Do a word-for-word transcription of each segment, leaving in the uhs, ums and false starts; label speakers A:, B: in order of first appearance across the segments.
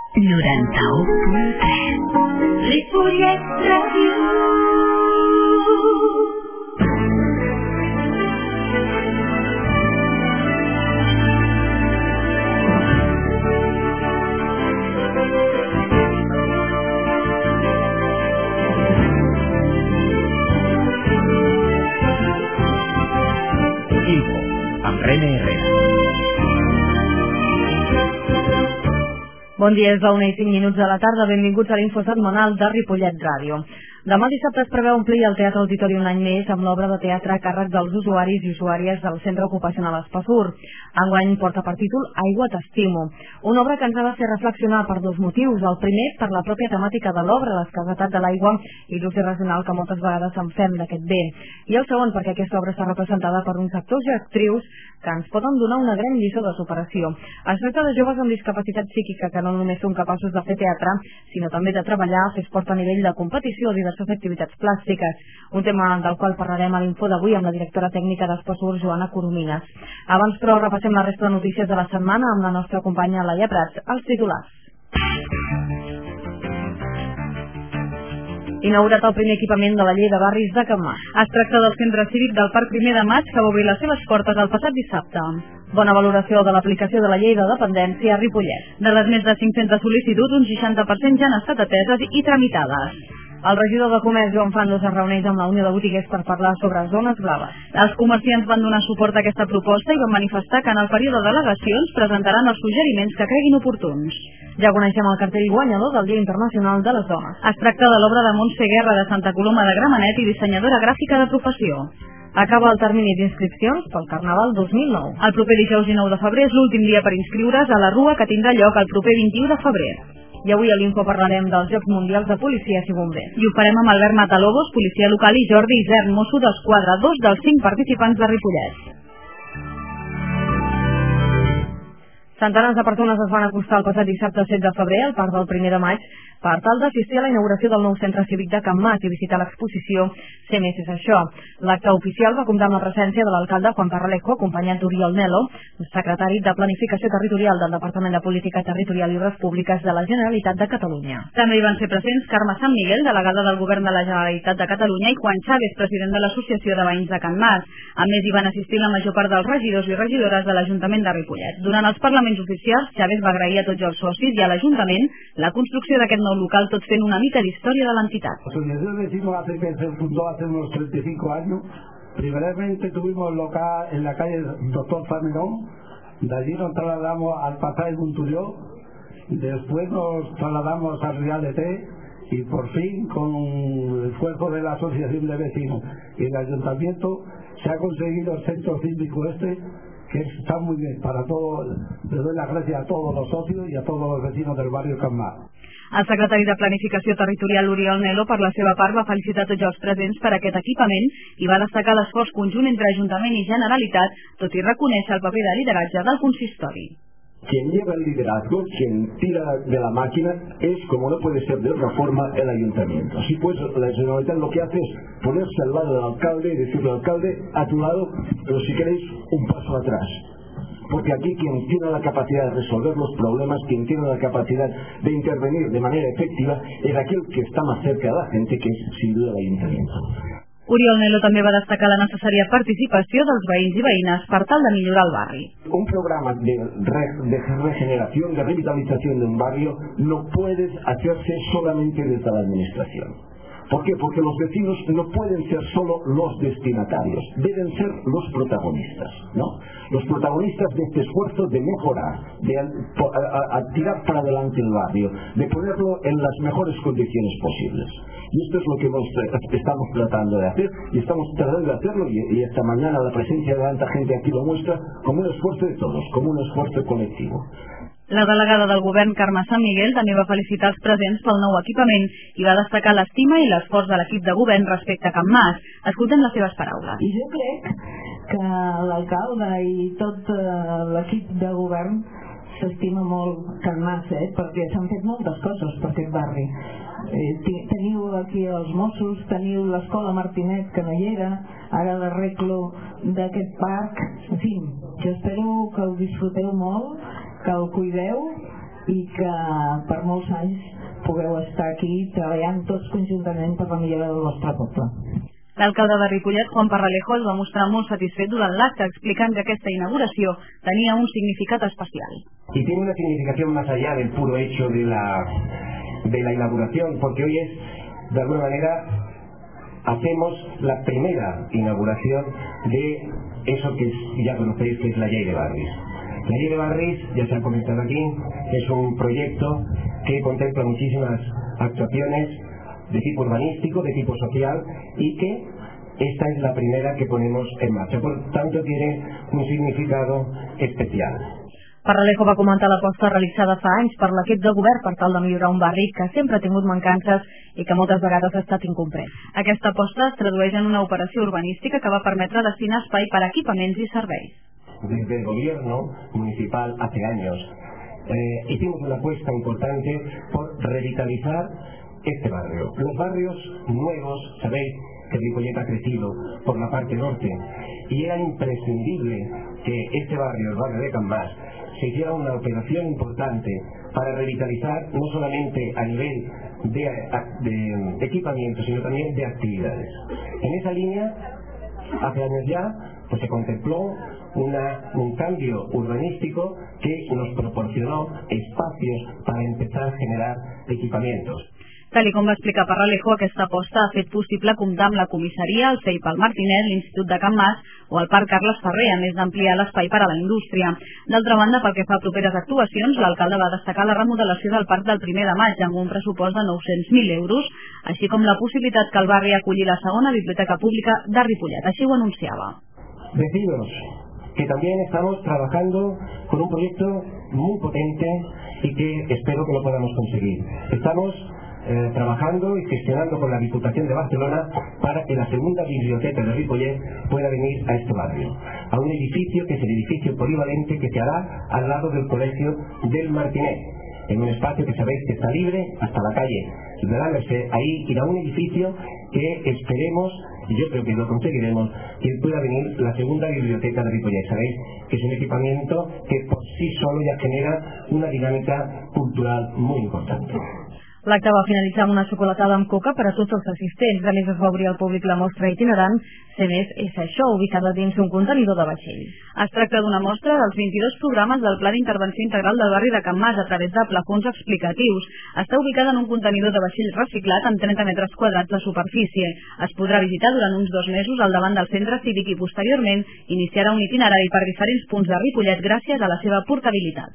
A: noranta-u punt tres. Ripollet Ràdio.
B: Info, amb Rene Herrera.
C: Bon dia, és la una i cinc minuts de la tarda. Benvinguts a l'Info setmanal de Ripollet Ràdio. Demà dissabte es preveu omplir el Teatre Auditori un any més amb l'obra de teatre a càrrec dels usuaris i usuàries del Centre Ocupacional Espasur. Enguany porta per títol Aigua t'estimo, una obra que ens ha de fer reflexionar per dos motius. El primer, per la pròpia temàtica de l'obra, l'escassetat de l'aigua i l'ús irracional que moltes vegades en fem d'aquest bé. I el segon, perquè aquesta obra està representada per uns actors i actrius que ens poden donar una gran lliçó de superació. Es tracta de joves amb discapacitat psíquica que no només són capaços de fer teatre, sinó també de treballar, fer esport a nivell de competició o diverses activitats plàstiques, un tema del qual parlarem a l'Info d'avui amb la directora tècnica d'Espasur, Joana Coromines. Abans, però, repassem la resta de notícies de la setmana amb la nostra companya Laia Prats, als titulars. Inaugurat el primer equipament de la llei de barris de Can Mas.
D: Es tracta del centre cívic del Parc Primer de Maig, que va obrir les seves portes el passat dissabte.
C: Bona valoració de l'aplicació de la llei de dependència a Ripollet.
D: De les més de cinc-centes sol·licituds, un seixanta per cent ja han estat ateses i tramitades.
C: El regidor de Comerç, Joan Fandos, es reuneix amb la Unió de Botiguers per parlar sobre zones blaves.
D: Els comerciants van donar suport a aquesta proposta i van manifestar que en el període d'al·legacions presentaran els suggeriments que creguin oportuns.
C: Ja coneixem el cartell guanyador del Dia Internacional de les Dones.
D: Es tracta de l'obra de Montse Guerra de Santa Coloma de Gramenet i dissenyadora gràfica de professió.
C: Acaba el termini d'inscripcions pel Carnaval dos mil nou.
D: El proper dijous dinou de febrer és l'últim dia per inscriure's a la Rua, que tindrà lloc el proper vint-i-u de febrer.
C: I avui a l'Info parlarem dels Jocs Mundials de Policies i Bombers.
D: I ho farem amb Albert Matalobos, policia local, i Jordi Isern, mosso d'esquadra, dos dels cinc participants de Ripollet.
C: Centenars de persones es van acostar el passat dissabte set de febrer al Parc del Primer de Maig per tal d'assistir a la inauguració del nou centre cívic de Can Mas i visitar l'exposició Ser més és això. L'acte oficial va comptar amb la presència de l'alcalde Juan Carralejo, acompanyat d'Oriol Nelo, secretari de Planificació Territorial del Departament de Política Territorial i Obres Públiques de la Generalitat de Catalunya.
D: També hi van ser presents Carme Sant Miguel, delegada del Govern de la Generalitat de Catalunya, i Juan Chávez, president de l'Associació de Veïns de Can Mas. A més, hi van assistir la major part dels regidors i regidores de l'Ajuntament de Ripollet. Durant els parlaments oficials, Chávez va agrair a tots els socis i a l'Ajuntament la construcció d'aquest nou local, tot fent una mica d'història de l'entitat.
E: La asociación decimos hace que se fundó hace unos treinta y cinco años. Primeramente tuvimos local en la calle Doctor Zamerón, de allí nos trasladamos al pasaje Monturió, después nos trasladamos al Real de Té y por fin, con el esfuerzo de la Asociación de Vecinos y el Ayuntamiento, se ha conseguido el centro cívico este, que está muy bien para todos. Le doy las gracias a todos los socios y a todos los vecinos del barrio Can Mas.
D: El secretari de Planificació Territorial, Oriol Nelo, per la seva part va felicitar tots els presents per aquest equipament i va destacar l'esforç conjunt entre Ajuntament i Generalitat, tot i reconèixer el paper de lideratge del consistori.
F: Quien lleva el liderazgo, quien tira de la máquina, es, como no puede ser de otra forma, el ayuntamiento. Así pues, la Generalitat lo que hace es ponerse al lado del alcalde y decirle al alcalde, a tu lado, pero si queréis, un paso atrás. Porque aquí quien tiene la capacidad de resolver los problemas, quien tiene la capacidad de intervenir de manera efectiva, es aquel que está más cerca de la gente, que es sin duda el ayuntamiento.
D: Oriol Nelo també va destacar la necessària participació dels veïns i veïnes per tal de millorar el barri.
F: Un programa de, re, de regeneración, de revitalización de un barrio no puede hacerse solamente desde la administración. ¿Por qué? Porque los vecinos no pueden ser solo los destinatarios, deben ser los protagonistas, ¿no? Los protagonistas de este esfuerzo de mejorar, de a, a, a tirar para adelante el barrio, de ponerlo en las mejores condiciones posibles. Y esto es lo que nos, estamos tratando de hacer, y estamos tratando de hacerlo, y, y esta mañana la presencia de tanta gente aquí lo muestra, como un esfuerzo de todos, como un esfuerzo colectivo.
D: La delegada del govern, Carme Sant Miguel, també va felicitar els presents pel nou equipament i va destacar l'estima i l'esforç de l'equip de govern respecte a Can Mas. Escoltem les seves paraules.
G: I jo crec que l'alcalde i tot l'equip de govern s'estima molt Can Mas, eh? Perquè s'han fet moltes coses per aquest barri. Eh, teniu aquí els Mossos, teniu l'escola Martinet, que no hi era, ara l'arreglo d'aquest parc. En fi, jo espero que ho disfruteu molt, que el cuideu i que per molts anys pugueu estar aquí treballant tots conjuntament per la millora del vostre poble.
D: L'alcalde de Ripollet, Juan Parralejo, es va mostrar molt satisfet durant l'acte, explicant que aquesta inauguració tenia un significat especial.
F: Y tiene una significación más allá del puro hecho de la, de la inauguración, porque hoy es, de alguna manera, hacemos la primera inauguración de eso que ya conocéis, que es la Llei de Barris. La Llei de Barris, ya se ha comentado aquí, es un proyecto que contempla muchísimas actuaciones de tipo urbanístico, de tipo social, y que esta es la primera que ponemos en marxa. Por tanto, tiene un significado especial.
C: Parralejo va comentar l'aposta realitzada fa anys per l'equip de govern per tal de millorar un barri que sempre ha tingut mancances i que moltes vegades ha estat incomprès.
D: Aquesta aposta es tradueix en una operació urbanística que va permetre destinar espai per a equipaments i serveis.
F: Desde el gobierno municipal hace años eh, hicimos una apuesta importante por revitalizar este barrio. Los barrios nuevos, sabéis que Ripollet ha crecido por la parte norte y era imprescindible que este barrio, el barrio de Can Mas, se hiciera una operación importante para revitalizar no solamente a nivel de, de, de equipamiento, sino también de actividades. En esa línea, hace años ya, pues se contempló una, un cambio urbanístico que nos proporcionó espacios para empezar a generar equipamientos.
D: Tal com va explicar Parralejo, aquesta aposta ha fet possible comptar amb la comissaria, el C E I P al Martinet, l'Institut de Can Mas o el Parc Carles Ferrer, a més d'ampliar l'espai per a la indústria. D'altra banda, pel que fa a properes actuacions, l'alcalde va destacar la remodelació del Parc del primer de maig amb un pressupost de nou-cents mil euros, així com la possibilitat que el barri acolli la segona biblioteca pública de Ripollet. Així ho anunciava.
F: Deciros que también estamos trabajando con un proyecto muy potente y que espero que lo podamos conseguir. Estamos Eh, trabajando y gestionando con la Diputación de Barcelona para que la segunda biblioteca de Ripollet pueda venir a este barrio, a un edificio que es el edificio polivalente que se hará al lado del Colegio del Martinet, en un espacio que sabéis que está libre hasta la calle de la Merced. Ahí irá un edificio que esperemos, y yo creo que lo conseguiremos, que pueda venir la segunda biblioteca de Ripollet. Sabéis que es un equipamiento que por sí solo ya genera una dinámica cultural muy importante.
C: L'acte va finalitzar amb una xocolatada amb coca per a tots els assistents. A més, es va obrir al públic la mostra itinerant C més S Show, ubicada dins un contenidor de vaixells.
D: Es tracta d'una mostra dels vint-i-dos programes del Pla d'Intervenció Integral del barri de Can Mas a través de plafons explicatius. Està ubicada en un contenidor de vaixells reciclat amb trenta metres quadrats de superfície. Es podrà visitar durant uns dos mesos al davant del centre cívic i posteriorment iniciarà un itinerari per diferents punts de Ripollet gràcies a la seva portabilitat.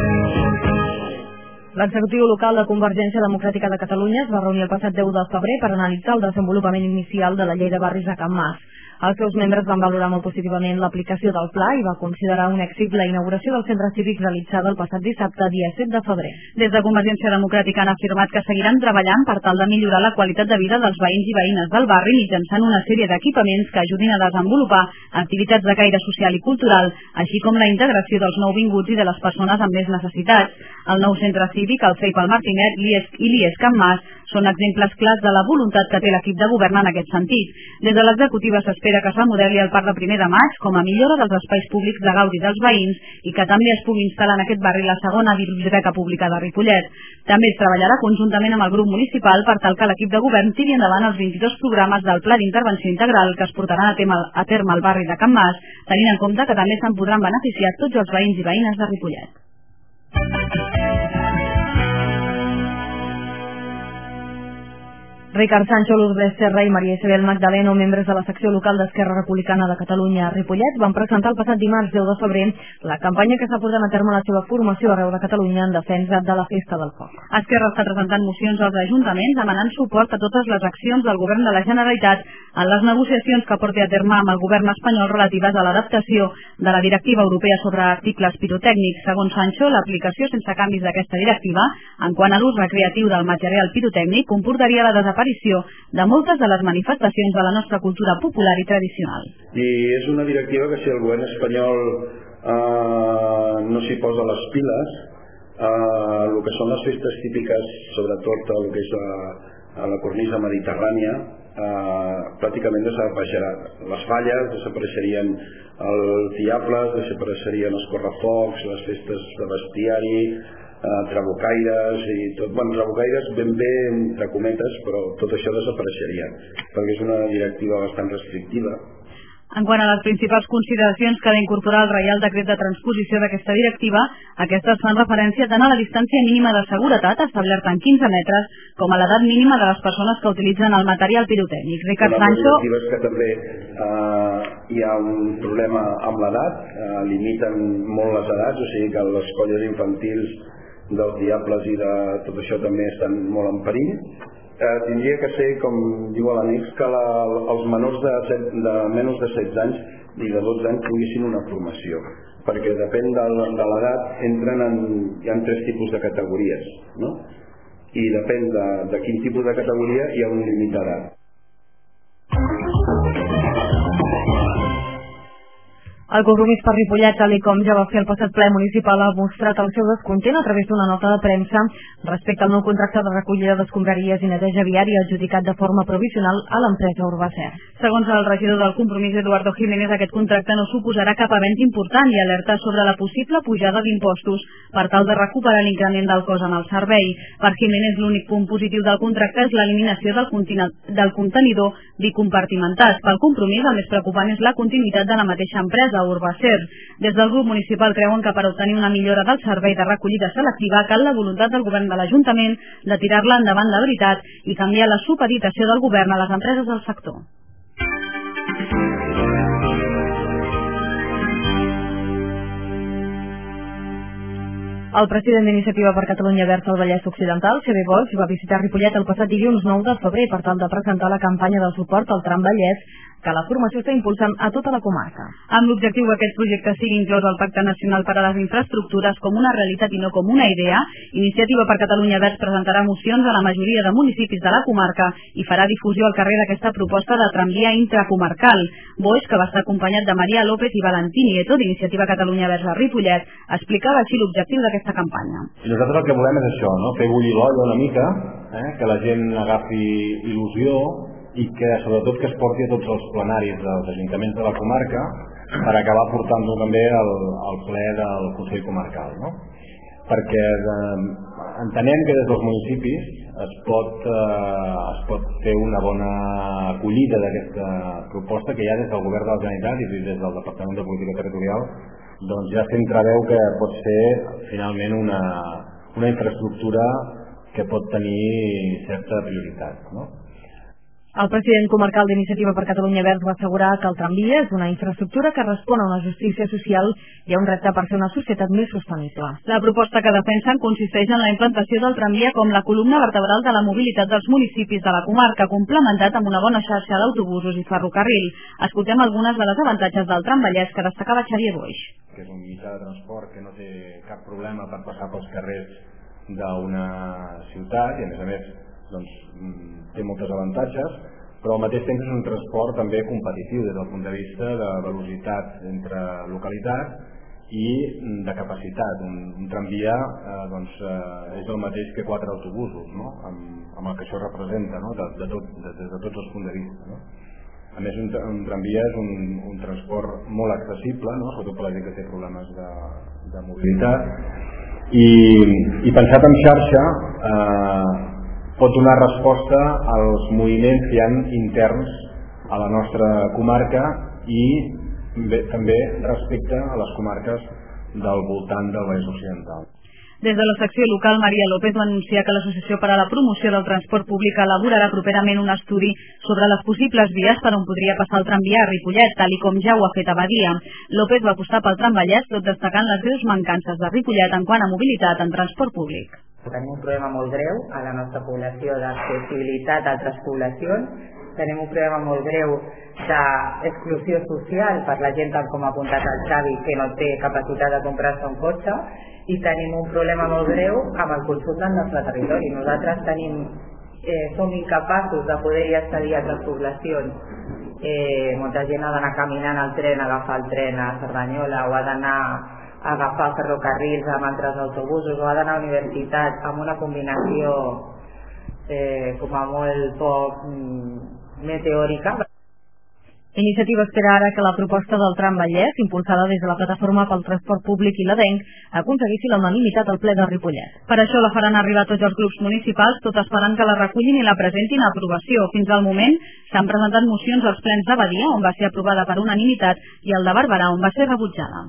C: L'executiu local de Convergència Democràtica de Catalunya es va reunir el passat deu de febrer per analitzar el desenvolupament inicial de la Llei de Barris de Can Mas. Els seus membres van valorar molt positivament l'aplicació del pla i va considerar un èxit la inauguració del centre cívic realitzada el passat dissabte, dia set de febrer.
D: Des de Convergència Democràtica han afirmat que seguiran treballant per tal de millorar la qualitat de vida dels veïns i veïnes del barri mitjançant una sèrie d'equipaments que ajudin a desenvolupar activitats de caire social i cultural, així com la integració dels nouvinguts i de les persones amb més necessitats. El nou centre cívic, el C E I P al Martinet i l'I E S Can Mas són exemples clars de la voluntat que té l'equip de govern en aquest sentit. Des de l'executiva s'espera que es remodeli el parc de primer de maig com a millora dels espais públics de gaudi dels veïns i que també es pugui instal·lar en aquest barri la segona biblioteca pública de Ripollet. També es treballarà conjuntament amb el grup municipal per tal que l'equip de govern tiri endavant els vint-i-dos programes del Pla d'Intervenció Integral que es portaran a terme, a terme al barri de Can Mas, tenint en compte que també se'n podran beneficiar tots els veïns i veïnes de Ripollet.
C: Ricard Sancho, Lourdes Serra i Maria Isabel Magdaleno, membres de la secció local d'Esquerra Republicana de Catalunya a Ripollet, van presentar el passat dimarts deu de febrer la campanya que està portant a terme la seva formació arreu de Catalunya en defensa de la Festa del Foc.
D: Esquerra està presentant mocions als ajuntaments demanant suport a totes les accions del govern de la Generalitat en les negociacions que porti a terme amb el govern espanyol relatives a l'adaptació de la directiva europea sobre articles pirotècnics. Segons Sancho, l'aplicació sense canvis d'aquesta directiva en quant a l'ús recreatiu del material pirotècnic comportaria la desaparició de moltes de les manifestacions de la nostra cultura popular i tradicional.
B: I és una directiva que si el govern espanyol eh, no s'hi posa les piles, eh, el que són les festes típiques, sobretot el que és la, a la cornisa mediterrània, eh, pràcticament desapareixerà. Les falles desapareixerien, els diables desapareixerien, els correfocs, les festes de bestiari, trabucaires i tot, bueno, trabucaires ben bé entre cometes, però tot això desapareixeria perquè és una directiva bastant restrictiva.
D: En quant a les principals consideracions que ha d'incorporar el Reial Decret de transposició d'aquesta directiva, aquestes fan referència tant a la distància mínima de seguretat, establerta en quinze metres, com a l'edat mínima de les persones que utilitzen el material pirotècnic. Ricard Sancho...
B: La directiva és que també eh, hi ha un problema amb l'edat, eh, limiten molt les edats, o sigui que les colles infantils dels diables i de tot això també estan molt en perill. Eh, tindria que ser, com diu a l'annex, que la, els menors de, set, de menys de setze anys i de dotze anys tinguessin una formació, perquè depèn de, de l'edat entren en, hi ha tres tipus de categories, no? I depèn de, de quin tipus de categoria hi ha un límit d'edat.
C: El Compromís per Ripollet, tal com ja va fer el passat ple municipal, ha mostrat el seu descontent a través d'una nota de premsa respecte al nou contracte de recollida d'escombraries i neteja viària adjudicat de forma provisional a l'empresa Urbacer.
D: Segons el regidor del Compromís, Eduardo Jiménez, aquest contracte no suposarà cap avenç important i alerta sobre la possible pujada d'impostos per tal de recuperar l'increment del cost en el servei. Per Jiménez, l'únic punt positiu del contracte és l'eliminació del, del contenidor bicompartimentat. Pel Compromís, el més preocupant és la continuïtat de la mateixa empresa, Urbacer. Des del grup municipal creuen que per obtenir una millora del servei de recollida selectiva cal la voluntat del govern de l'Ajuntament de tirar-la endavant de veritat i canviar la supeditació del govern a les empreses del sector.
C: El president d'Iniciativa per Catalunya Verds al Vallès Occidental, Xavier Boix, va visitar Ripollet el passat dilluns nou de febrer per tal de presentar la campanya de suport al tram Vallès que la formació està impulsant a tota la comarca.
D: Amb l'objectiu que aquest projecte sigui inclòs al Pacte Nacional per a les Infraestructures com una realitat i no com una idea, Iniciativa per Catalunya Verds presentarà mocions a la majoria de municipis de la comarca i farà difusió al carrer d'aquesta proposta de tramvia intracomarcal. Boix, que va estar acompanyat de Maria López i Valentín Nieto d'Iniciativa Catalunya Verds a Ripollet, explicava així l'objectiu d'aquesta campanya.
H: I nosaltres el que volem és això, no? Fer bullir l'olla una mica, eh? Que la gent agafi il·lusió i que sobretot que es porti a tots els plenaris dels ajuntaments de la comarca per acabar portant-ho també al, al ple del Consell Comarcal, no? Perquè de, entenem que des dels municipis es pot, eh, es pot fer una bona acollida d'aquesta proposta que ja des del Govern de la Generalitat i des del Departament de Política Territorial doncs ja s'entreveu que pot ser finalment una, una infraestructura que pot tenir certa prioritat, no?
C: El president comarcal d'Iniciativa per Catalunya Verds va assegurar que el tramvia és una infraestructura que respon a una justícia social i a un repte per fer una societat més sostenible.
D: La proposta que defensen consisteix en la implantació del tramvia com la columna vertebral de la mobilitat dels municipis de la comarca, complementat amb una bona xarxa d'autobusos i ferrocarril. Escoltem algunes de les avantatges del tram Vallès que destacava Xavier Boix.
H: Que és un mitjà de transport que no té cap problema per passar pels carrers d'una ciutat i a més a més doncs, té moltes avantatges, però al mateix temps és un transport també competitiu des del punt de vista de velocitat entre localitats i de capacitat. Un, un tramvia eh, doncs, eh, és el mateix que quatre autobusos, no? amb, amb el que això representa, no? de, de tot, de, de, de tots els punts de vista. No? A més, un, un tramvia és un, un transport molt accessible, no? Sobretot per la gent que té problemes de, de mobilitat, i, i pensat en xarxa eh, pot donar resposta als moviments que hi ha interns a la nostra comarca i bé, també respecte a les comarques del voltant del Vallès Occidental.
D: Des de la secció local, Maria López va anunciar que l'Associació per a la Promoció del Transport Públic elaborarà properament un estudi sobre les possibles vies per on podria passar el tramvia a Ripollet, tal i com ja ho ha fet a Badia. López va apostar pel tram Vallès, tot destacant les greus mancances de Ripollet en quant a mobilitat en transport públic.
I: Tenim un problema molt greu a la nostra població d'accessibilitat a altres poblacions, tenim un problema molt greu d'exclusió social per la gent, tal com ha apuntat el Xavi, que no té capacitat de comprar-se un cotxe, i tenim un problema molt greu amb el consum del nostre territori. Nosaltres tenim, eh, som incapaços de poder-hi accedir a altres poblacions. Eh, molta gent ha d'anar caminant al tren, agafar el tren a Cerdanyola, o ha d'anar a agafar ferrocarrils amb altres autobusos, o ha d'anar a la universitat amb una combinació eh, com a molt poc mm, meteòrica.
C: Iniciativa espera ara que la proposta del tram Vallès, impulsada des de la plataforma pel transport públic i l'Adenc, aconseguissi la unanimitat al ple de Ripollet.
D: Per això la faran arribar a tots els grups municipals, tot esperant que la recullin i la presentin a aprovació. Fins al moment s'han presentat mocions als plens de Badia, on va ser aprovada per unanimitat, i el de Barberà, on va ser rebutjada.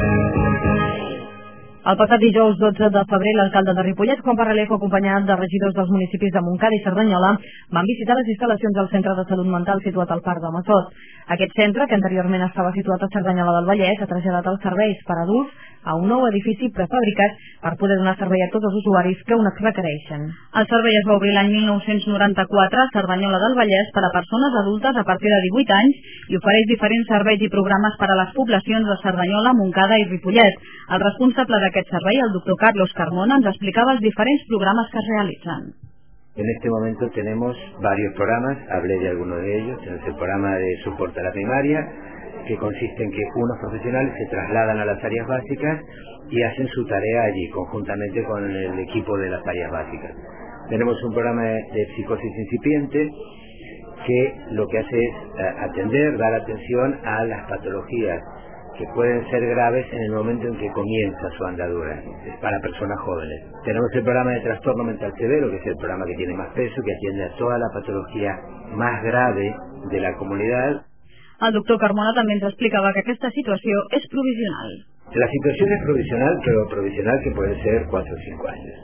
C: El passat dijous dotze de febrer, l'alcalde de Ripollet, Juan Parralejo, acompanyat de regidors dels municipis de Montcada i Cerdanyola, van visitar les instal·lacions del Centre de Salut Mental situat al Parc de Massot. Aquest centre, que anteriorment estava situat a Cerdanyola del Vallès, ha traslladat els serveis per adults a un nou edifici prefabricat per poder donar servei a tots els usuaris que un requereixen.
D: El servei es va obrir l'any mil nou-cents noranta-quatre a Cerdanyola del Vallès per a persones adultes a partir de divuit anys i ofereix diferents serveis i programes per a les poblacions de Cerdanyola, Montcada i Ripollet. El responsable d'aquest servei, el doctor Carlos Carmona, ens explicava els diferents programes que es realitzen.
J: En este momento tenemos varios programas, hablé de algunos de ellos. Tenemos el programa de soporte a la primaria, que consiste en que unos profesionales se trasladan a las áreas básicas y hacen su tarea allí, conjuntamente con el equipo de las áreas básicas. Tenemos un programa de, de psicosis incipiente, que lo que hace es uh, atender, dar atención a las patologías que pueden ser graves en el momento en que comienza su andadura, es para personas jóvenes. Tenemos el programa de trastorno mental severo, que es el programa que tiene más peso, que atiende a toda la patología más grave de la comunidad.
D: El doctor Carmona també ens explicava que aquesta situació és provisional.
J: La situación es provisional, pero provisional que puede ser cuatro o cinco años.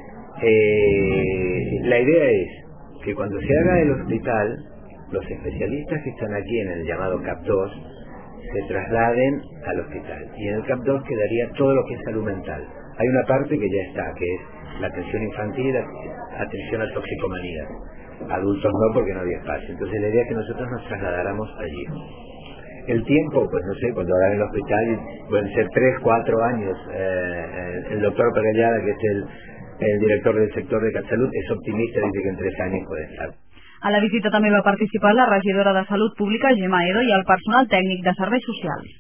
J: Eh, la idea es que cuando se haga el hospital, los especialistas que están aquí en el llamado C A P dos se trasladen al hospital. Y en el C A P dos quedaría todo lo que es salud mental. Hay una parte que ya está, que es la atención infantil, atención a toxicomanías. Adultos no, porque no había espacio. Entonces la idea es que nosotros nos trasladáramos allí. El tiempo, pues no sé, cuando hagan el hospital pueden ser tres, cuatro años. Eh, el doctor Perellada, que es el, el director del sector de Catsalud, es optimista, dice que en tres años puede estar.
D: A la visita també va participar la regidora de Salut Pública, Gemma Edo, i el personal tècnic de serveis socials.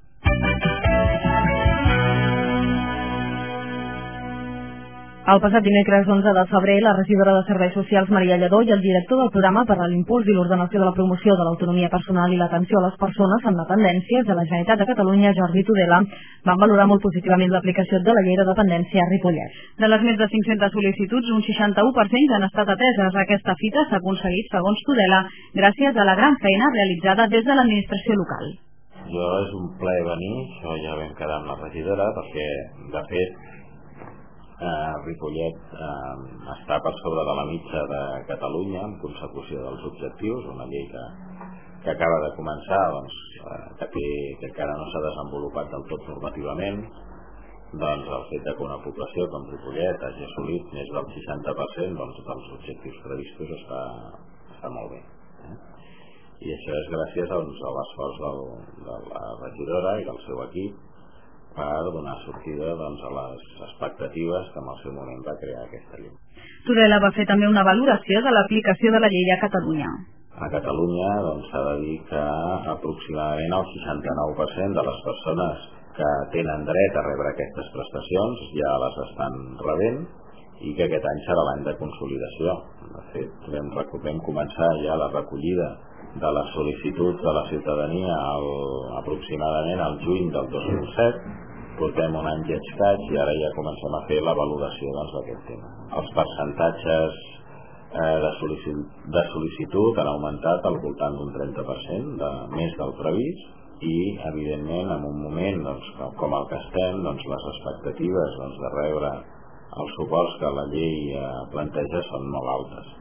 C: El passat dimecres onze de febrer, la regidora de Serveis Socials, Maria Lledó, i el director del programa per a l'impuls i l'ordenació de la promoció de l'autonomia personal i l'atenció a les persones amb dependències de la Generalitat de Catalunya, Jordi Tudela, van valorar molt positivament l'aplicació de la llei de dependència a Ripollet.
D: De les més de cinc-centes sol·licituds, un seixanta-u per cent han estat ateses. Aquesta fita s'ha aconseguit, segons Tudela, gràcies a la gran feina realitzada des de l'administració local.
K: Jo és un plaer venir, això ja vam quedar amb la regidora, perquè, de fet, Eh, Ripollet eh, està per sobre de la mitja de Catalunya en consecució dels objectius, una llei que, que acaba de començar, doncs, eh, que, que encara no s'ha desenvolupat del tot normativament. Doncs el fet que una població com Ripollet hagi assolit més del seixanta per cent doncs, dels objectius previstos està, està molt bé. Eh? I això és gràcies doncs, a l'esforç del, de la regidora i del seu equip per donar sortida doncs, a les expectatives que en el seu moment va crear aquesta llei.
D: Tudela va fer també una valoració de l'aplicació de la llei a Catalunya.
K: A Catalunya doncs, s'ha de dir que aproximadament el seixanta-nou per cent de les persones que tenen dret a rebre aquestes prestacions ja les estan rebent i que aquest any serà l'any de consolidació. De fet, vam, vam començar ja la recollida de les sol·licituds de la ciutadania al, aproximadament al juny del dos mil set. Portem un any i escaig i ara ja comencem a fer la valoració doncs, d'aquest tema. Els percentatges eh, de, sol·licitud, de sol·licitud han augmentat al voltant d'un trenta per cent, de, més del previst, i evidentment en un moment doncs, com el que estem, doncs, les expectatives doncs, de rebre els suports que la llei eh, planteja són molt altes.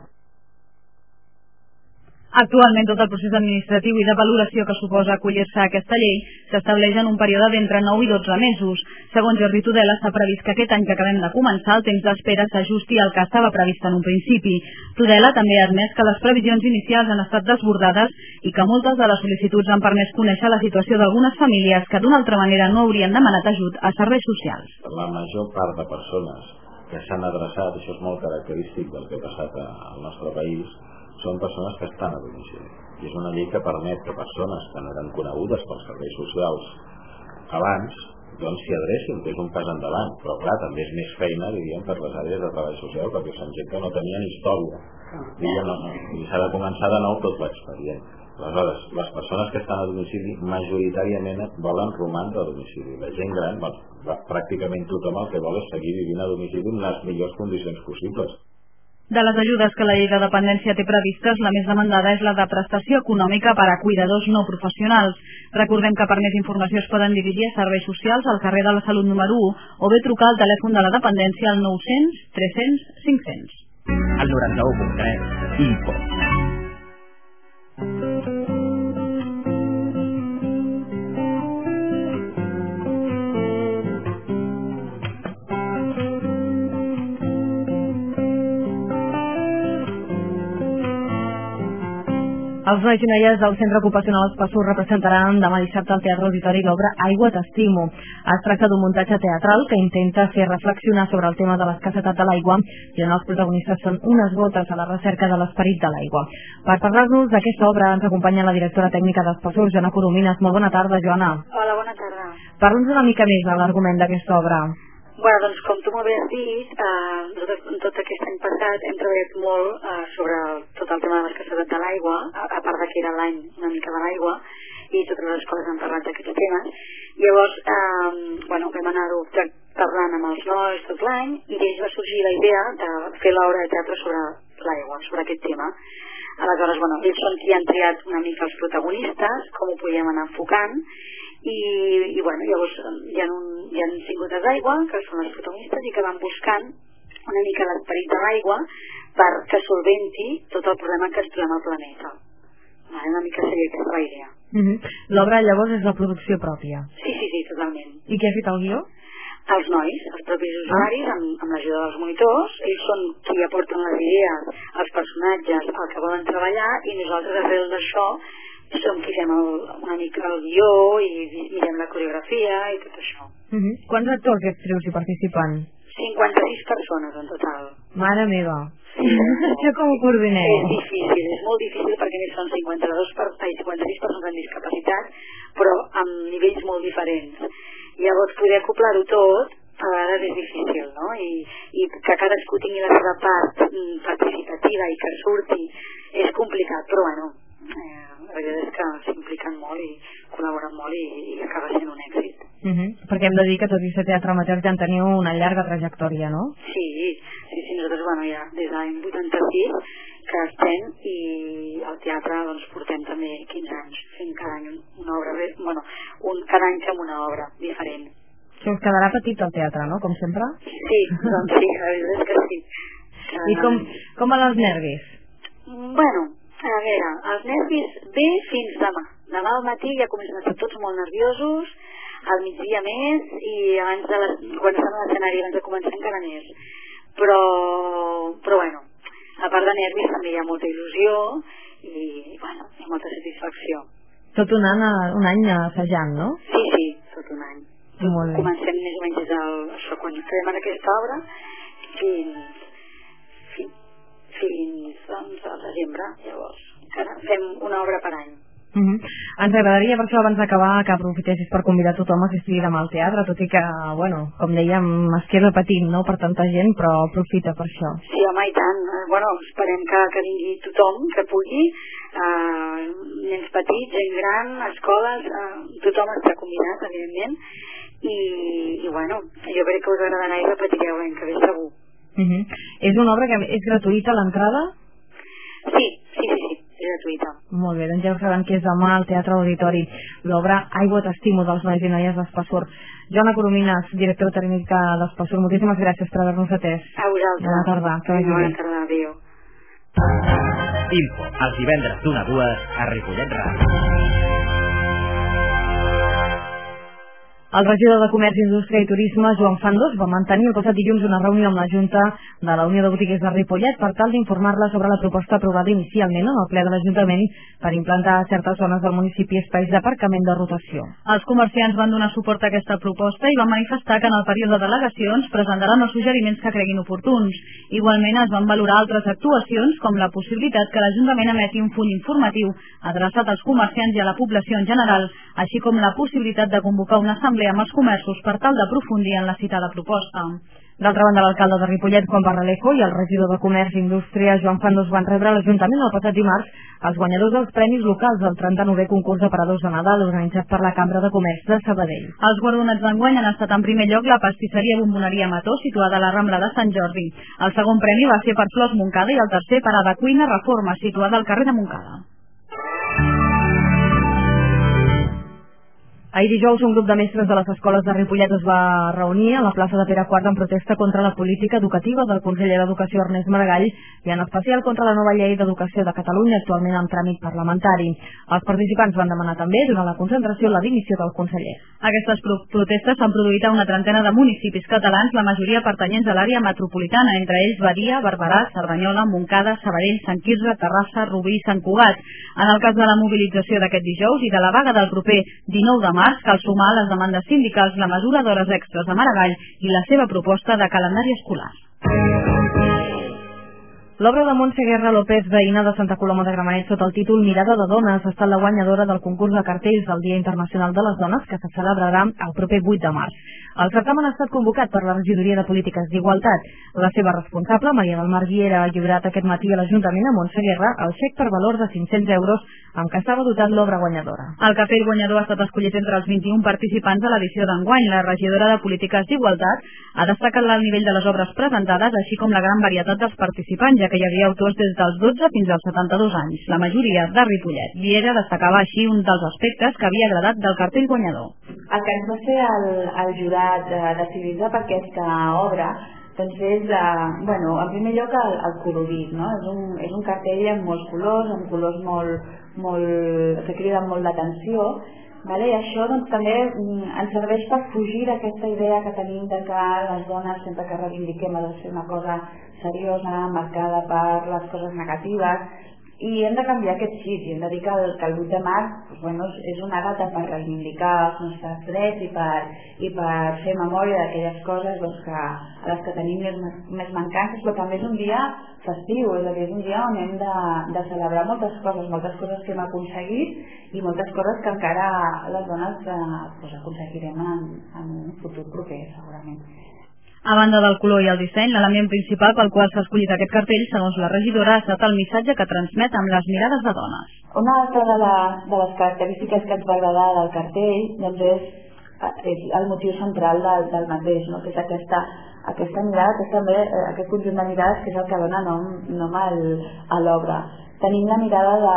D: Actualment tot el procés administratiu i de valoració que suposa acollir-se a aquesta llei s'estableix en un període d'entre nou i dotze mesos. Segons Jordi Tudela, està previst que aquest any que acabem de començar el temps d'espera s'ajusti al que estava previst en un principi. Tudela també ha admès que les previsions inicials han estat desbordades i que moltes de les sol·licituds han permès conèixer la situació d'algunes famílies que d'una altra manera no haurien demanat ajut a serveis socials.
K: La major part de persones que s'han adreçat, això és molt característic del que ha passat al nostre país, són persones que estan a domicili. I és una llei que permet que persones que no eren conegudes pels serveis socials abans, doncs s'hi adrecin, que és un pas endavant. Però clar, també és més feina, diríem, per les àrees de treball social, perquè són gent que no tenien història. I s'ha de començar de nou tot l'expedient. Aleshores, les persones que estan a domicili majoritàriament volen romandre a domicili. La gent gran, bueno, pràcticament tothom el que vol és seguir vivint a domicili en les millors condicions possibles.
D: De les ajudes que la llei de dependència té previstes, la més demandada és la de prestació econòmica per a cuidadors no professionals. Recordem que per més informació es poden dirigir a Serveis Socials al carrer de la Salut número u o bé trucar al telèfon de la dependència al nou cents, tres cents, cinc cents.
L: El noranta-u punt tres, Info.
C: Els nois i noies del Centre Ocupacional Espassur representaran demà dissabte al Teatre Auditori l'obra Aigua t'estimo. Es tracta d'un muntatge teatral que intenta fer reflexionar sobre el tema de l'escassetat de l'aigua i on els protagonistes són unes gotes a la recerca de l'esperit de l'aigua. Per parlar-nos d'aquesta obra ens acompanya la directora tècnica d'Espassur, Joana Coromines. Molt bona tarda, Joana.
M: Hola, bona tarda.
C: Parla'ns una mica més de l'argument d'aquesta obra.
M: Bueno, doncs com tu molt bé has dit, eh, nosaltres tot aquest any passat hem treballat molt eh, sobre tot el tema de l'escassetat de l'aigua, a, a part que era l'any una mica de l'aigua, i totes les escoles han parlat d'aquests temes. Llavors, eh, bueno, vam anar-ho parlant amb els nois tot l'any, i d'ells va sorgir la idea de fer l'obra de teatre sobre l'aigua, sobre aquest tema. Aleshores, bueno, ells són qui han triat una mica els protagonistes, com ho podíem anar enfocant, i, i bueno, llavors hi ha, un, hi ha cinc gotes d'aigua, que són els protagonistes, i que van buscant una mica l'esperit de l'aigua perquè solventi tot el problema que es trobem al planeta. Vale, una mica seria aquesta la idea.
C: Uh -huh. L'obra llavors és la producció pròpia?
M: Sí, sí, sí, totalment.
C: I qui ha fet el guió?
M: Els nois, els propis usuaris, amb, amb l'ajuda dels monitors. Ells són qui aporten les idees, els personatges, el que volen treballar, i nosaltres arrel d'això som qui fem el, una mica el guió i mirem la coreografia i tot això.
C: Uh -huh. Quants actors i actrius hi participen?
M: cinquanta-sis persones en total.
C: Mare meva. Sí. Això com ho coordineu?
M: És difícil, és molt difícil perquè més són cinquanta-dos per, ai, cinquanta-sis persones amb discapacitat, però amb nivells molt diferents. Llavors poder acoplar-ho tot a vegades és difícil, no? I, i que cadascú tingui la seva part participativa i que surti és complicat, però bueno, eh, la veritat és que s'impliquen molt i col·laboren molt i, i acaba sent un èxit.
C: Uh -huh. Perquè hem de dir que tot i ser teatre amateur ja en teniu una llarga trajectòria, no?
M: Sí, sí, sí, nosaltres bueno, ja des de l'any vuitanta-sis que estem, i al teatre doncs portem també quinze anys fent cada any una obra, bueno, un, cada any fem una obra diferent.
C: Se us quedarà petit el teatre, no? Com sempre?
M: Sí, doncs sí, la veritat és que sí.
C: I com, com van els nervis?
M: Bueno, a veure, els nervis bé fins demà. Demà al matí ja comencem a estar tots molt nerviosos, al migdia més, i abans de les, quan estem a l'escenari abans de començar encara més. Però, però bueno, a part de nervis també hi ha molta il·lusió i, bueno, hi ha molta satisfacció.
C: Tot un any, un any assajant, no?
M: Sí, sí, tot un any.
C: Molt bé.
M: Comencem més o menys des del, això, quan fem en aquesta obra fins, fins, fins doncs, al desembre, llavors. Encara fem una obra per any.
C: Uh -huh. Ens agradaria, per això, abans d'acabar, que aprofitessis per convidar tothom a assistir demà al teatre, tot i que, bueno, com dèiem, es queda petit, no?, per tanta gent, però aprofita per això.
M: Sí, home, i tant. Bueno, esperem que, que vingui tothom que pugui, eh, nens petits, gent gran, escoles, eh, tothom està convidat, evidentment, i, i bueno, jo crec que us agradarà i repetireu l'any que ve segur.
C: Uh -huh. És una obra que és gratuïta a l'entrada?
M: Sí, sí, sí, sí, és gratuïta.
C: Molt bé, doncs ja ho sabem que és demà al Teatre Auditori, l'obra Aigua t'estimo dels nois i noies d'Espassur. Joana Coromines, directora tècnica d'Espassur, moltíssimes gràcies per haver-nos atès.
M: A vosaltres.
C: Bona tarda, que vagi bé.
M: Bona tarda, adéu.
L: Info, els divendres d'una a dues a Ripollet Ràdio.
C: El regidor de Comerç, Indústria i Turisme, Joan Fandos, va mantenir el passat dilluns una reunió amb la Junta de la Unió de Botiguers de Ripollet per tal d'informar-la sobre la proposta aprovada inicialment en el ple de l'Ajuntament per implantar a certes zones del municipi espais d'aparcament de rotació.
D: Els comerciants van donar suport a aquesta proposta i van manifestar que en el període de delegacions presentaran els suggeriments que creguin oportuns. Igualment es van valorar altres actuacions, com la possibilitat que l'Ajuntament emeti un full informatiu adreçat als comerciants i a la població en general, així com la possibilitat de convocar una assemblea amb els comerços per tal d'aprofundir en la citada proposta.
C: D'altra banda, l'alcalde de Ripollet, Juan Barralejo, i el regidor de Comerç i Indústria, Joan Fandos, van rebre a l'Ajuntament el passat dimarts els guanyadors dels premis locals del trenta-novè concurs d'aparadors de Nadal organitzat per la Cambra de Comerç de Sabadell.
D: Els guardonats d'enguany han estat en primer lloc la pastisseria Bomboneria Mató, situada a la Rambla de Sant Jordi. El segon premi va ser per Flors Montcada i el tercer per Ada Cuina Reforma, situada al carrer de Montcada.
C: Ahir dijous, un grup de mestres de les escoles de Ripollet es va reunir a la plaça de Pere quatre en protesta contra la política educativa del conseller d'Educació Ernest Maragall i en especial contra la nova llei d'educació de Catalunya, actualment en tràmit parlamentari. Els participants van demanar també, durant la concentració, la dimissió del conseller.
D: Aquestes protestes s'han produït a una trentena de municipis catalans, la majoria pertanyents a l'àrea metropolitana, entre ells Badia, Barberà, Cerdanyola, Montcada, Sabadell, Sant Quirze, Terrassa, Rubí i Sant Cugat. En el cas de la mobilització d'aquest dijous i de la vaga del proper dinou de març, cal sumar a les demandes sindicals la mesura d'hores extres de Maragall i la seva proposta de calendari escolar. L'obra de Montse Guerra López, veïna de Santa Coloma de Gramenet, sota el títol Mirada de Dones, ha estat la guanyadora del concurs de cartells del Dia Internacional de les Dones, que se celebrarà el proper vuit de març. El certamen ha estat convocat per la Regidoria de Polítiques d'Igualtat. La seva responsable, Maria del Mar Viera, ha lliurat aquest matí a l'Ajuntament a Montse Guerra el xec per valor de cinc-cents euros amb què estava dotat l'obra guanyadora. El cartell guanyador ha estat escollit entre els vint-i-un participants de l'edició d'enguany. La regidora de Polítiques d'Igualtat ha destacat el nivell de les obres presentades, així com la gran varietat dels participants, ja que hi havia autors des dels dotze fins als setanta-dos anys, la majoria de Ripollet. Viera destacava així un dels aspectes que havia agradat del cartell guanyador.
N: El que ens va fer el, el jurat de decidir-se per aquesta obra doncs és, eh, bueno, en primer lloc el, el colorit, no? És un, és un cartell amb molts colors, amb colors molt, molt, que criden molt l'atenció, vale? I això doncs, també mm, ens serveix per fugir d'aquesta idea que tenim de que les dones, sempre que reivindiquem, ha de ser una cosa seriosa, marcada per les coses negatives, i hem de canviar aquest xip, i hem de dir que el, que el vuit de març doncs, bueno, és una data per reivindicar els nostres drets i per, i per fer memòria d'aquelles coses doncs, que, a les que tenim més, més mancances, però també és un dia festiu, és a dir, és un dia on hem de, de celebrar moltes coses, moltes coses que hem aconseguit i moltes coses que encara les dones eh, doncs, aconseguirem en, en un futur proper, segurament.
D: A banda del color i el disseny, l'element principal pel qual s'ha escollit aquest cartell, segons la regidora, ha estat el missatge que transmet amb les mirades de dones.
N: Una altra de, la, de les característiques que ens va agradar del cartell doncs és, és el motiu central del, del mateix, no? Que és aquesta, aquesta mirada, que és també eh, aquest conjunt de mirades que és el que dona nom, nom al, a l'obra. Tenim la mirada de,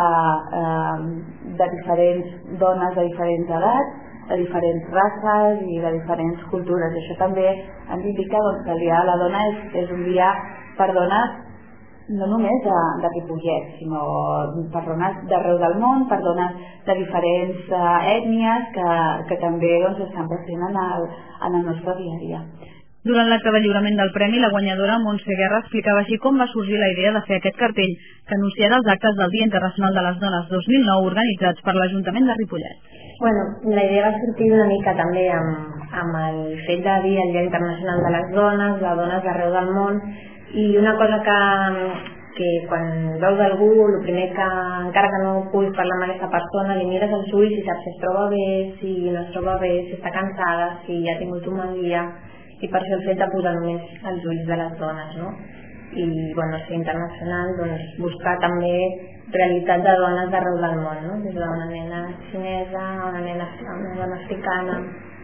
N: eh, de diferents dones de diferents edats, de diferents races i de diferents cultures. I això també ens indica doncs, que el Dia de la Dona és, és un dia per dones no només de, de Ripollet, sinó per dones d'arreu del món, per dones de diferents uh, ètnies que, que també doncs, estan presents en el, en el nostre dia a dia.
D: Durant l'acte de lliurament del premi, la guanyadora Montse Guerra explicava així com va sorgir la idea de fer aquest cartell que anunciarà els actes del Dia Internacional de les Dones dos mil nou organitzats per l'Ajuntament de Ripollet.
O: Bueno, la idea va sortir una mica també amb, amb el fet de dir el Dia Internacional de les Dones, les dones d'arreu del món, i una cosa que, que quan veus algú, el primer que, encara que no puguis parlar amb aquesta persona, li mires els ulls i saps si es troba bé, si no es troba bé, si està cansada, si ha tingut un mal dia, i per això el fet de posar només els ulls de les dones, no? I, bueno, ser internacional, doncs, buscar també realitat de dones d'arreu del món, no? Des d'una nena xinesa, una nena, una dona africana.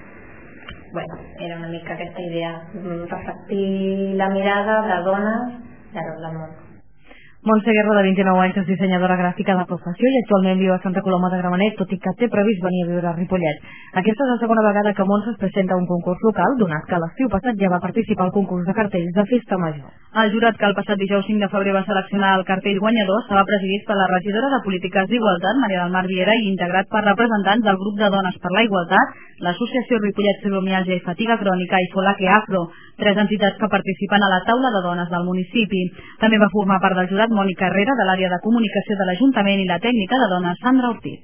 O: Bueno, era una mica aquesta idea, reflectir la mirada de dones d'arreu del món.
C: Montse Guerra, de vint-i-nou anys, és dissenyadora gràfica de professió i actualment viu a Santa Coloma de Gramenet, tot i que té previst venir a viure a Ripollet. Aquesta és la segona vegada que Montse es presenta a un concurs local, donat que l'estiu passat ja va participar al concurs de cartells de Festa Major.
D: El jurat, que el passat dijous cinc de febrer va seleccionar el cartell guanyador, estava presidit per la regidora de Polítiques d'Igualtat, Maria del Mar Viera, i integrat per representants del grup de Dones per la Igualtat, l'Associació Ripollet Fibromialgia i Fatiga Crònica i Folaque Afro, tres entitats que participen a la taula de dones del municipi. També va formar part del jurat Mònica Herrera, de l'àrea de comunicació de l'Ajuntament, i la tècnica de dones Sandra Ortiz.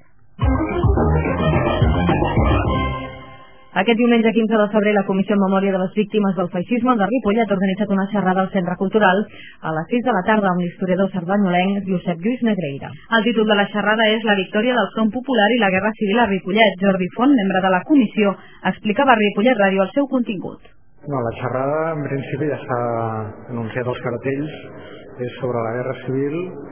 D: Aquest diumenge quinze de febrer, la Comissió en Memòria de les Víctimes del Feixisme de Ripollet ha organitzat una xerrada al Centre Cultural a les sis de la tarda amb l'historiador sardanyolenc Josep Lluís Negreira. El títol de la xerrada és La victòria del Front Popular i la Guerra Civil a Ripollet. Jordi Font, membre de la comissió, explicava a Ripollet Ràdio el seu contingut.
P: No, la xerrada en principi ja s'ha anunciat als cartells, és sobre la Guerra Civil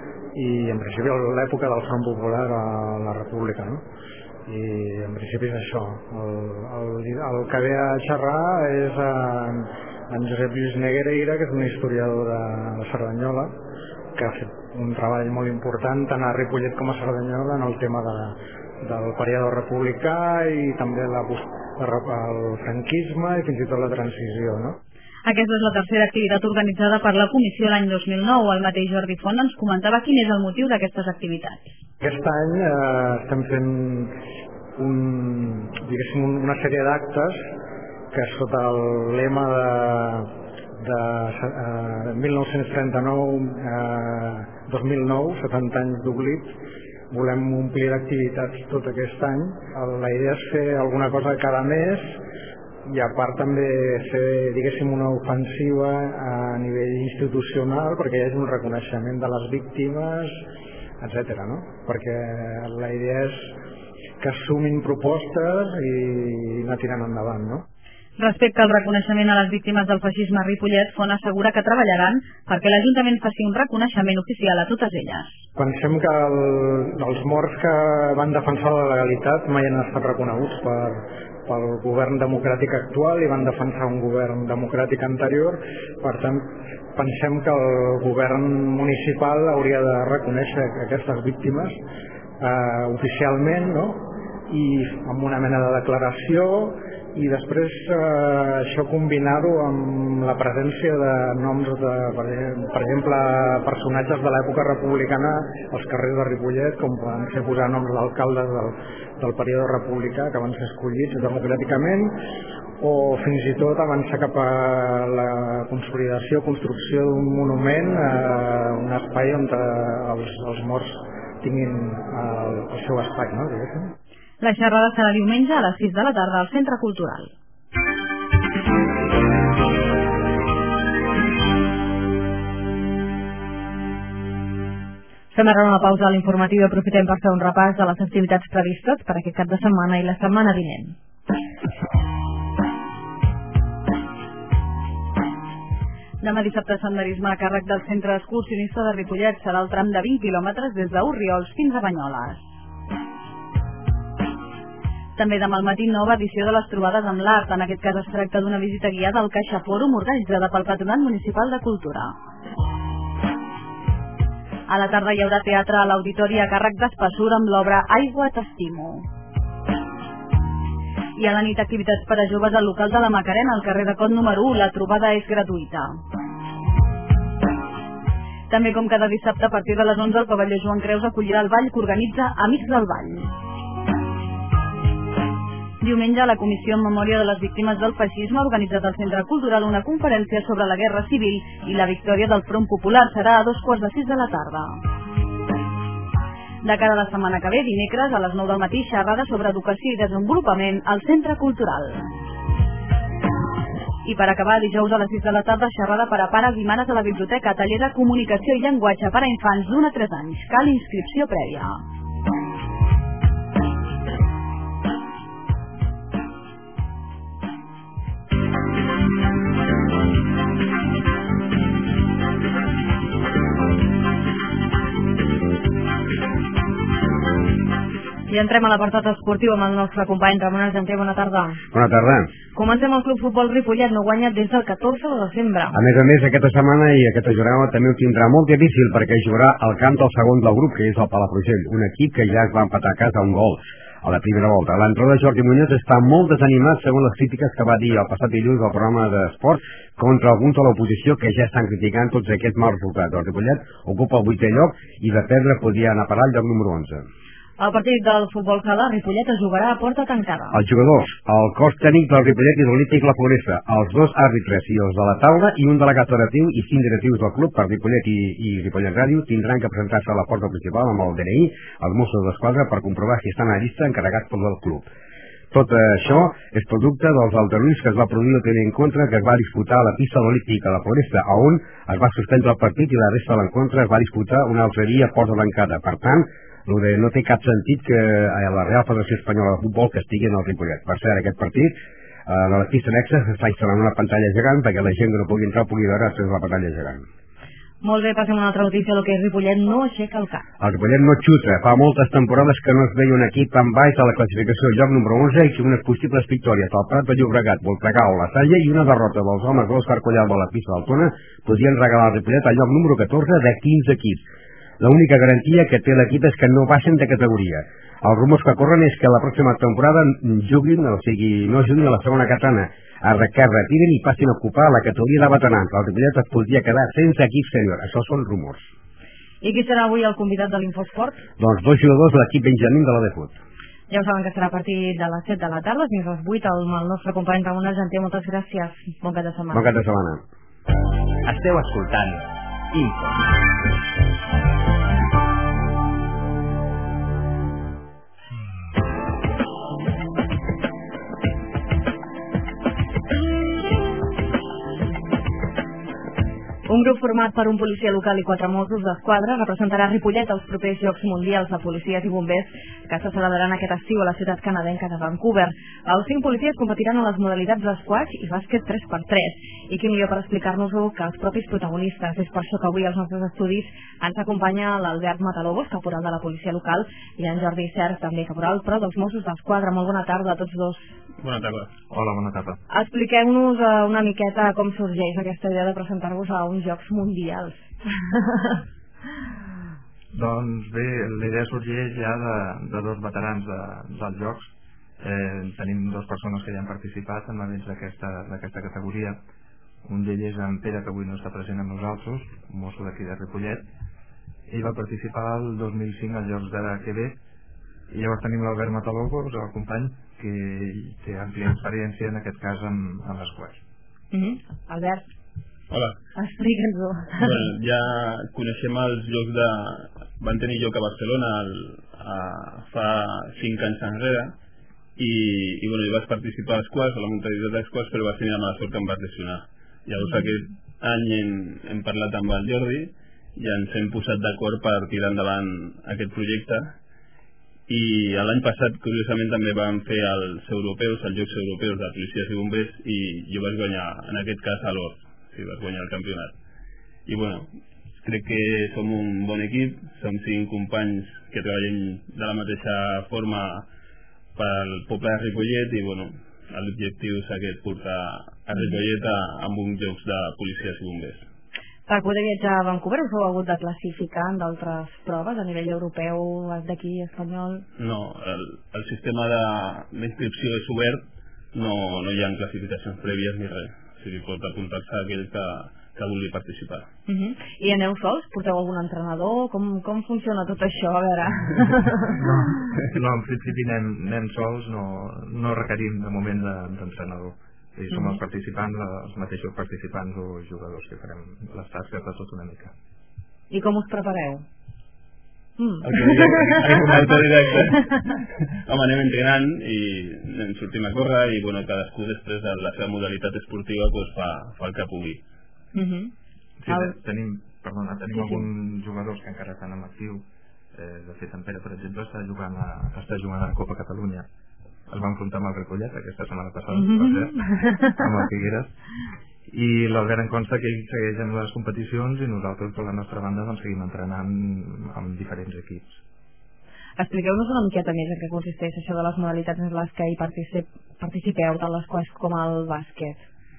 P: i en principi l'època del Front Popular a la República, no? I en principi és això. El, el, el que ve a xerrar és en, en Josep Lluís Negreira, que és un historiador de, de Cerdanyola, que ha fet un treball molt important tant a Ripollet com a Cerdanyola en el tema de, del període republicà i també la, el franquisme i fins i tot la transició, no?
D: Aquesta és la tercera activitat organitzada per la Comissió l'any dos mil nou. El mateix Jordi Font ens comentava quin és el motiu d'aquestes activitats.
P: Aquest any eh, estem fent un, diguéssim, una sèrie d'actes que sota el lema de, de eh, mil nou-cents trenta-nou eh, dos mil nou, setanta anys d'oblit, volem omplir d'activitats tot aquest any. La idea és fer alguna cosa cada mes i a part també fer, diguéssim, una ofensiva a nivell institucional perquè hi hagi un reconeixement de les víctimes, etcètera, no? Perquè la idea és que assumin propostes i anar tirant endavant, no?
D: Respecte al reconeixement a les víctimes del feixisme a Ripollet, Font assegura que treballaran perquè l'Ajuntament faci un reconeixement oficial a totes elles.
P: Pensem que el, els morts que van defensar la legalitat mai han estat reconeguts per, pel govern democràtic actual i van defensar un govern democràtic anterior. Per tant, pensem que el govern municipal hauria de reconèixer aquestes víctimes eh, oficialment, no? I amb una mena de declaració, i després eh, això combinar-ho amb la presència de noms de, per exemple, personatges de l'època republicana als carrers de Ripollet, com poden ser posar noms d'alcaldes del, del període republicà que van ser escollits democràticament, o fins i tot avançar cap a la consolidació, construcció d'un monument, eh, un espai on els, els morts tinguin el, el seu espai, no? Diguéssim.
D: La xerrada serà diumenge a les sis de la tarda al Centre Cultural.
C: Fem ara una pausa a l'informatiu i aprofitem per fer un repàs de les activitats previstes per aquest cap de setmana i la setmana vinent.
D: Demà dissabte senderisme a càrrec del Centre Excursionista de Ripollet. Serà el tram de vint quilòmetres des d'Orriols fins a Banyoles. També demà al matí nova edició de les trobades amb l'art. En aquest cas es tracta d'una visita guiada al Caixa Fòrum organitzada pel Patronat Municipal de Cultura. A la tarda hi haurà teatre a l'Auditori a càrrec d'Espassur amb l'obra Aigua t'estimo. I a la nit activitats per a joves al local de la Macarena al carrer de Cot número u. La trobada és gratuïta. També com cada dissabte a partir de les onze el pavelló Joan Creus acollirà el ball que organitza Amics del Ball. Diumenge, la Comissió en Memòria de les Víctimes del Feixisme ha organitzat al Centre Cultural una conferència sobre la Guerra Civil i la victòria del Front Popular. Serà a dos quarts de sis de la tarda. De cara a la setmana que ve, dimecres, a les nou del matí, xerrada sobre educació i desenvolupament al Centre Cultural. I per acabar, dijous a les sis de la tarda, xerrada per a pares i mares a la biblioteca, taller de comunicació i llenguatge per a infants d'un a tres anys. Cal inscripció prèvia.
C: I entrem a l'apartat esportiu amb el nostre company Ramon Argenter. Bona tarda.
Q: Bona tarda.
C: Comencem el Club Futbol Ripollet, no guanya des del catorze de desembre.
Q: A més a més, aquesta setmana i aquesta jornada també ho tindrà molt difícil perquè jugarà al camp del segon del grup, que és el Palafrugell, un equip que ja es va empatar a casa un gol a la primera volta. L'entrada de Jordi Muñoz està molt desanimat segons les crítiques que va dir el passat dilluns al programa d'esport contra alguns de l'oposició que ja estan criticant tots aquests mals resultats. El Ripollet ocupa el vuitè lloc i de perdre podria anar a parar al lloc número onze.
C: El partit del futbol sala Ripollet es jugarà a porta tancada.
Q: Els jugadors, el cos tècnic del Ripollet i l'Olímpic La Floresta, els dos àrbitres i els de la taula i un delegat operatiu i cinc directius del club per Ripollet i, i Ripollet Ràdio tindran que presentar-se a la porta principal amb el D N I, els Mossos d'Esquadra, per comprovar si estan a la llista encarregats pel del club. Tot això és producte dels aldarulls que es va produir el primer encontre que es va disputar a la pista de l'Olímpic a La Floresta, on es va suspendre el partit i la resta de l'encontre es va disputar una altra dia a porta tancada. Per tant, el de no té cap sentit que a la Real Federació Espanyola de Futbol que estigui en el Ripollet. Per cert, aquest partit A la pista anexa s'està instal·lant una pantalla gegant perquè la gent que no pugui entrar pugui veure després la pantalla gegant.
C: Molt bé, passem a una altra notícia, el que és Ripollet no aixeca el cap.
Q: El Ripollet no xuta. Fa moltes temporades que no es veia un equip tan baix a la classificació, lloc número onze, i que unes possibles victòries al Prat de Llobregat, Voltregà o la Salle i una derrota dels homes de l'Òscar Collal de la pista d'Altona podien regalar al Ripollet al lloc número catorze de quinze equips. L'única garantia que té l'equip és que no baixen de categoria. Els rumors que corren és que la pròxima temporada juguin, o sigui, no juguin a la segona catalana, que es retiren i passin a ocupar la categoria de veterans. El Ripollet es podria quedar sense equip sènior. Això són rumors.
C: I qui serà avui el convidat de l'Infosport?
Q: Doncs dos jugadors de l'equip Benjamín de la Defut.
C: Ja ho saben que serà a partir de les set de la tarda, fins a les vuit, amb el nostre company Ramon Argenter. Moltes gràcies. Bon cap de setmana.
Q: Bon cap de setmana.
L: Esteu escoltant Info.
C: Un grup format per un policia local i quatre Mossos d'Esquadra representarà Ripollet als propers Jocs Mundials de Policies i Bombers que se celebraran aquest estiu a la ciutat canadenca de Vancouver. Els cinc policies competiran a les modalitats d'esquaix i bàsquet tres per tres. I qui millor per explicar-nos-ho que els propis protagonistes. És per això que avui als nostres estudis ens acompanya l'Albert Matalobos, caporal de la policia local, i en Jordi Cerf, també caporal, però dels Mossos d'Esquadra. Molt bona tarda a tots dos.
R: Bona tarda. Hola, bona tarda.
C: Expliqueu-nos uh, una miqueta com sorgeix aquesta idea de presentar-vos a uns Jocs Mundials.
R: Doncs bé, la idea sorgeix ja de, de dos veterans de, dels Jocs. Eh, tenim dues persones que ja han participat en events d'aquesta categoria. Un d'ells és en Pere, que avui no està present amb nosaltres, un mosso d'aquí de Ripollet. Ell va participar el dos mil cinc als Jocs de Quebec. I llavors tenim l'Albert Matalobos, el company, que té àmplia experiència en aquest cas amb, amb l'esquaix.
C: Mm -hmm. Albert.
R: Hola.
C: Explica'ns-ho.
R: Bueno, ja coneixem els jocs de... Van tenir lloc a Barcelona el, a, fa cinc anys enrere i, i bueno, jo vaig participar a l'esquaix, a la modalitat d'esquaix, però vaig tenir la mala sort que em vaig lesionar. Llavors aquest any hem, hem parlat amb el Jordi i ens hem posat d'acord per tirar endavant aquest projecte. I l'any passat, curiosament, també vam fer els europeus, els Jocs Europeus de Policies i Bombers, i jo vaig guanyar, en aquest cas, a l'or. Sí, vaig guanyar el campionat. I bueno, crec que som un bon equip, som cinc companys que treballem de la mateixa forma pel poble de Ripollet i bueno, l'objectiu és aquest, portar a Ripollet amb uns Jocs de Policies i Bombers.
C: Per poder viatjar a Vancouver us heu hagut de classificar en d'altres proves a nivell europeu, d'aquí, espanyol?
R: No, el, el sistema d'inscripció és obert, no, no hi ha classificacions prèvies ni res. O sigui, pot apuntar-se aquell que, que vulgui participar.
C: Uh -huh. I aneu sols? Porteu algun entrenador? Com, com funciona tot això? A veure...
R: No, no en principi anem, anem sols, no, no requerim de moment d'entrenador. I som els participants, els mateixos participants o jugadors que farem les tasques de tot una mica.
C: I com us prepareu?
R: Mm. El comentari directe. Home, anem entrenant i anem sortim a córrer i bueno, cadascú després de la seva modalitat esportiva pues, fa, fa el que pugui.
C: Uh -huh.
R: Sí, el... tenim, perdona, tenim sí, alguns sí. jugadors que encara estan en actiu. Eh, de fet, en Pere, per exemple, està jugant a, està jugant a la Copa Catalunya. El va enfrontar amb el Ripollet aquesta setmana passada, mm -hmm. amb el Figueres, i l'Albert em consta que ell segueix en les competicions i nosaltres per la nostra banda doncs, seguim entrenant amb diferents equips.
C: Expliqueu-nos una miqueta més en què consisteix això de les modalitats en les que hi particip participeu, tant les quals com el bàsquet.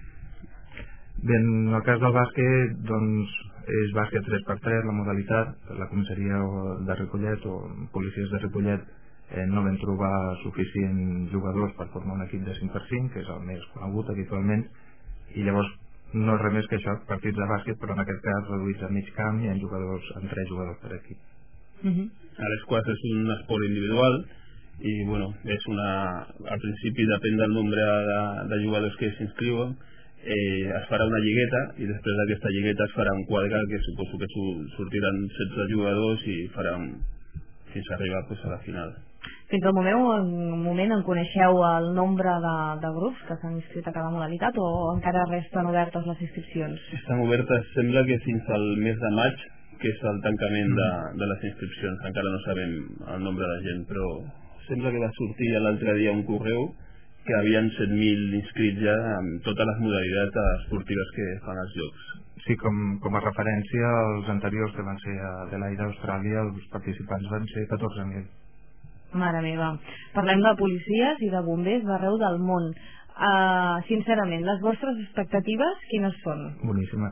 R: Bé, en el cas del bàsquet doncs, és bàsquet tres per tres la modalitat. La comissaria de Ripollet o policies de Ripollet Eh, no vam trobar suficients jugadors per formar un equip de cinc per cinc, que és el més conegut habitualment, i llavors no és res més que això, partits de bàsquet, però en aquest cas reduïts a mig camp i en jugadors, en tres jugadors per equip.
C: Uh -huh.
R: A l'esquaix és un esport individual i bueno, és una, al principi depèn del nombre de, de jugadors que s'inscriuen, eh, es farà una lligueta i després d'aquesta lligueta es farà un quadre que suposo que sortiran setze jugadors i faran fins a arribar pues, a la final.
C: Fins al moment, en moment en coneixeu el nombre de, de grups que s'han inscrit a cada modalitat o encara resten obertes les inscripcions?
R: Estan obertes, sembla que fins al mes de maig, que és el tancament de, de les inscripcions. Encara no sabem el nombre de gent, però sembla que va sortir l'altre dia un correu que havien set mil inscrits ja amb totes les modalitats esportives que fan els Jocs.
S: Sí, com, com a referència, els anteriors que van ser a Adelaide, Austràlia, els participants van ser catorze mil.
C: Mare meva. Parlem de policies i de bombers d'arreu del món. Uh, sincerament, les vostres expectatives quines són?
S: Boníssimes.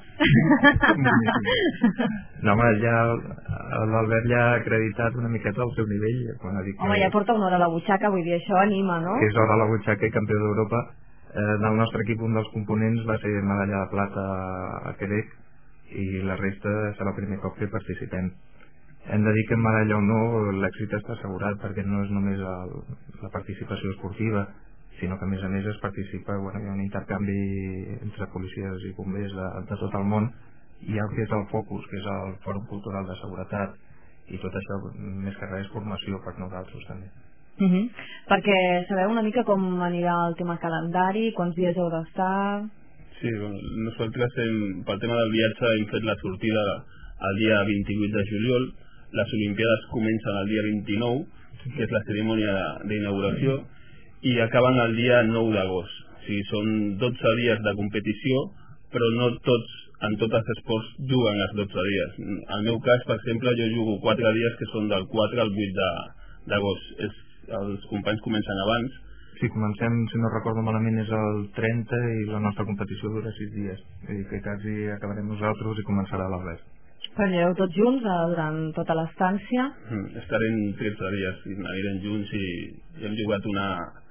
S: No, home, ja l'Albert ja ha acreditat una miqueta el seu nivell. Quan ha dit que...
C: Home, ja porta una hora a la butxaca, vull dir, això anima, no?
S: Que és hora a la butxaca i campió d'Europa. Eh, del nostre equip un dels components va ser medalla de plata a Quebec i la resta serà el primer cop que participem. Hem de dir que en medalla o no l'èxit està assegurat, perquè no és només el, la participació esportiva, sinó que a més a més es participa, bueno, hi ha un intercanvi entre policies i bombers de, de tot el món, i hi ha el que és el Focus, que és el Fòrum Cultural de Seguretat, i tot això més que res formació per nosaltres també.
C: Uh -huh. Perquè sabeu una mica com anirà el tema calendari, quants dies heu d'estar...
R: Sí, bueno, nosaltres hem, pel tema del viatge hem fet la sortida el dia vint-i-vuit de juliol, les Olimpiades comencen el dia vint-i-nou, que és la cerimònia d'inauguració, i acaben el dia nou d'agost. O sigui, són dotze dies de competició, però no tots, en tots els esports, juguen els dotze dies. En el meu cas, per exemple, jo jugo quatre dies que són del quatre al vuit d'agost. Els companys comencen abans.
S: Sí, comencem, si no recordo malament, és el trenta i la nostra competició dura sis dies. És dir, que quasi acabarem nosaltres i començarà l'Albert.
C: Però anireu tots junts eh, durant tota l'estància?
R: Mm, estarem tretze dies i anirem junts i, i hem jugat una...